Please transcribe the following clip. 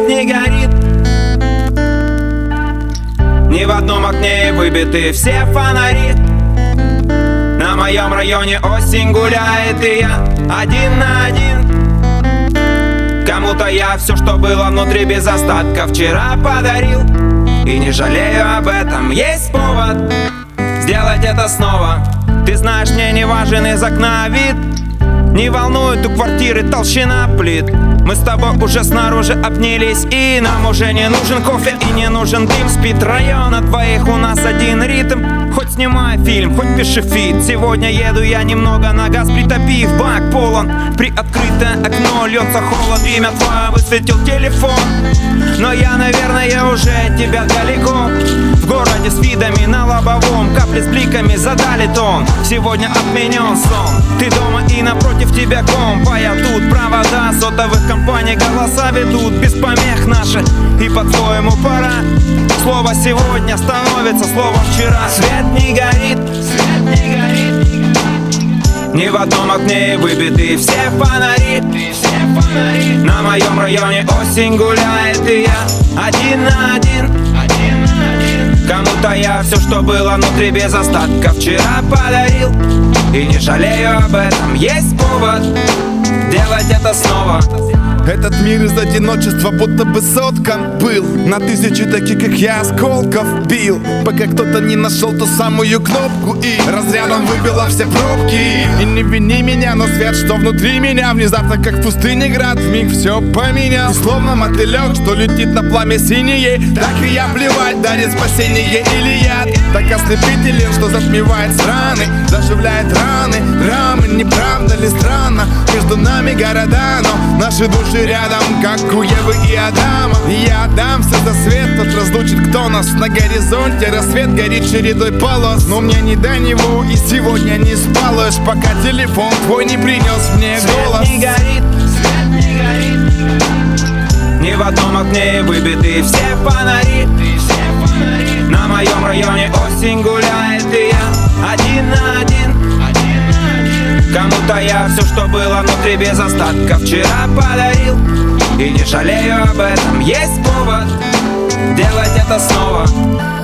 не горит. Ни в одном окне выбиты все фонари. На моем районе осень гуляет, и я один на один. Кому-то я все, что было внутри без остатка, вчера подарил. И не жалею об этом, есть повод сделать это снова. Ты знаешь, мне не важен из окна вид. Не волнует у квартиры толщина плит. Мы с тобой уже снаружи обнялись, и нам уже не нужен кофе и не нужен дым. Спит район, от двоих у нас один ритм. Хоть снимай фильм, хоть пиши фит. Сегодня еду я немного на газ, притопив бак полон. Приоткрытое окно, льется холод. Имя твое высветил телефон. Но я, наверное, уже от тебя далеко. В городе с видами на лобовом, капли с бликами задали тон. Сегодня отменен сон. Ты дома и напротив тебя комп, а я тут. Провода сотовых компаний голоса ведут без помех наши. И по-твоему пора. Слово сегодня становится словом вчера. Свет не горит, свет не горит. Ни в одном окне выбиты все фонари. На моем районе осень гуляет, и я один на один. Кому-то я все, что было внутри без остатка, вчера подарил. И не жалею об этом, есть повод делать это снова. Этот мир из одиночества будто бы соткан был. На тысячи таких, как я, осколков бил, пока кто-то не нашел ту самую кнопку, и разрядом выбило все пробки. И не вини меня, но свет, что внутри меня, внезапно, как в пустыне град, вмиг все поменял. И словно мотылек, что летит на пламя синее, так и я плевать, дарит спасение или яд. Так ослепителен, что затмевает страны, заживляет раны, драмы. Не правда ли странно? Между нами города, но наши души рядом, как у Евы и Адама. Я отдамся за свет, тот разлучит, кто нас. На горизонте рассвет горит чередой полос, но мне не до него, и сегодня не спалось, пока телефон твой не принес мне голос. Свет не горит, свет не горит. Ни в одном окне выбиты все фонари. На моем районе осень гуляет, и я один на один. Кому-то я все, что было внутри без остатка, вчера подарил. И не жалею об этом, есть повод делать это снова.